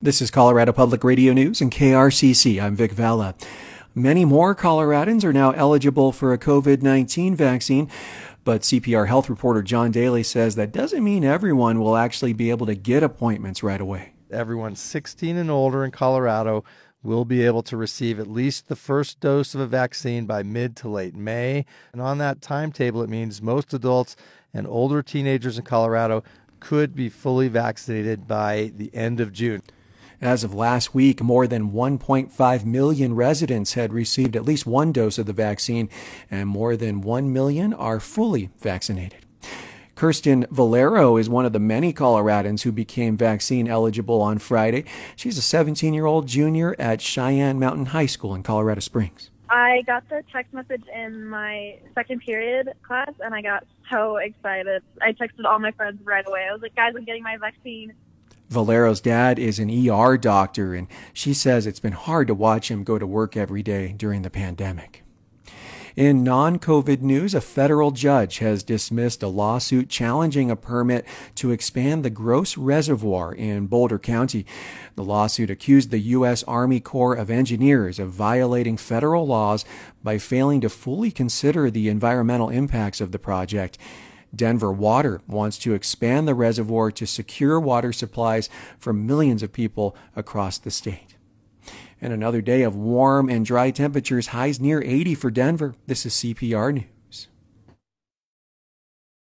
This is Colorado Public Radio News and KRCC. I'm Vic Valla. Many more Coloradans are now eligible for a COVID-19 vaccine, but CPR health reporter John Daly says that doesn't mean everyone will actually be able to get appointments right away. Everyone 16 and older in Colorado will be able to receive at least the first dose of a vaccine by mid to late May. And on that timetable, it means most adults and older teenagers in Colorado could be fully vaccinated by the end of June. As of last week, more than 1.5 million residents had received at least one dose of the vaccine, and more than 1 million are fully vaccinated. Kirsten Valero is one of the many Coloradans who became vaccine eligible on Friday. She's a 17-year-old junior at Cheyenne Mountain High School in Colorado Springs. I got the text message in my second period class, and I got so excited. I texted all my friends right away. I was like, guys, I'm getting my vaccine. Valero's dad is an ER doctor, and she says it's been hard to watch him go to work every day during the pandemic. In non-COVID news, a federal judge has dismissed a lawsuit challenging a permit to expand the Gross Reservoir in Boulder County. The lawsuit accused the U.S. Army Corps of Engineers of violating federal laws by failing to fully consider the environmental impacts of the project. Denver Water wants to expand the reservoir to secure water supplies for millions of people across the state. And another day of warm and dry temperatures, highs near 80 for Denver. This is CPR News.